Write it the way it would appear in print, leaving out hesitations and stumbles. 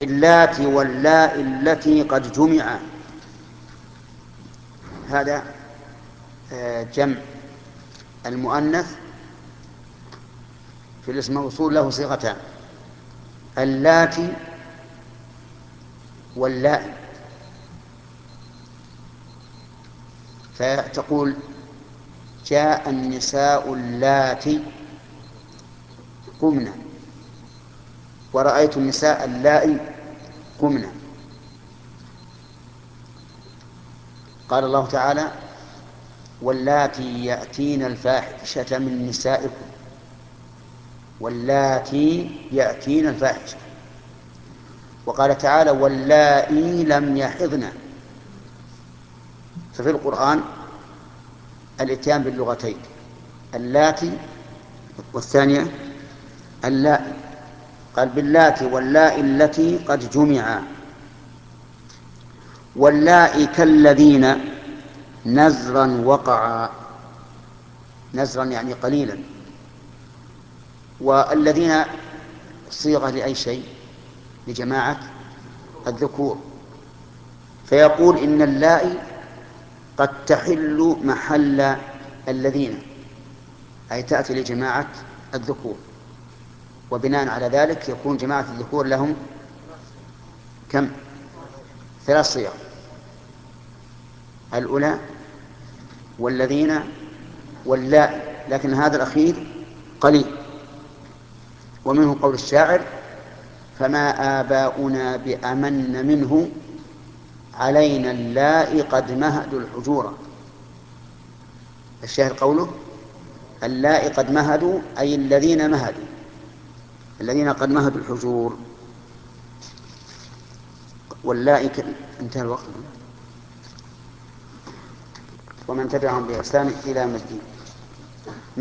اللاتي واللاء التي قد جمع. هذا جمع المؤنث في الاسم الموصول له صيغتان: اللاتي واللائي. فتقول: جاء النساء اللاتي قمنا، ورأيت النساء اللائي قمنا. قال الله تعالى: واللاتي يأتين الفاحشة من نسائكم. واللاتي يأتين الفاحشة. وقال تعالى: واللائي لم يحضن. ففي القرآن الاتيان باللغتين: اللاتي والثانية اللائي. قال: باللاتي واللائي التي قد جمعا. واللائي كالذين نزرا وقعا. نزرا يعني قليلا. والذين صيغة لأي شيء؟ لجماعة الذكور. فيقول: إن اللائي قد تحل محل الذين، أي تأتي لجماعة الذكور. وبناء على ذلك يكون جماعة الذكور لهم كم؟ 3 صيغ: الأولى والذين واللائي، لكن هذا الأخير قليل. ومنه قول الشاعر: فما آباؤنا بأمن منه علينا اللائي قد مهدوا الحجور. الشاعر قوله: اللائي قد مهدوا، أي الذين مهدوا، الذين قد مهدوا الحجور. واللائي انتهى الوقت. ومن تبعهم بإحسان إلى يوم الدين.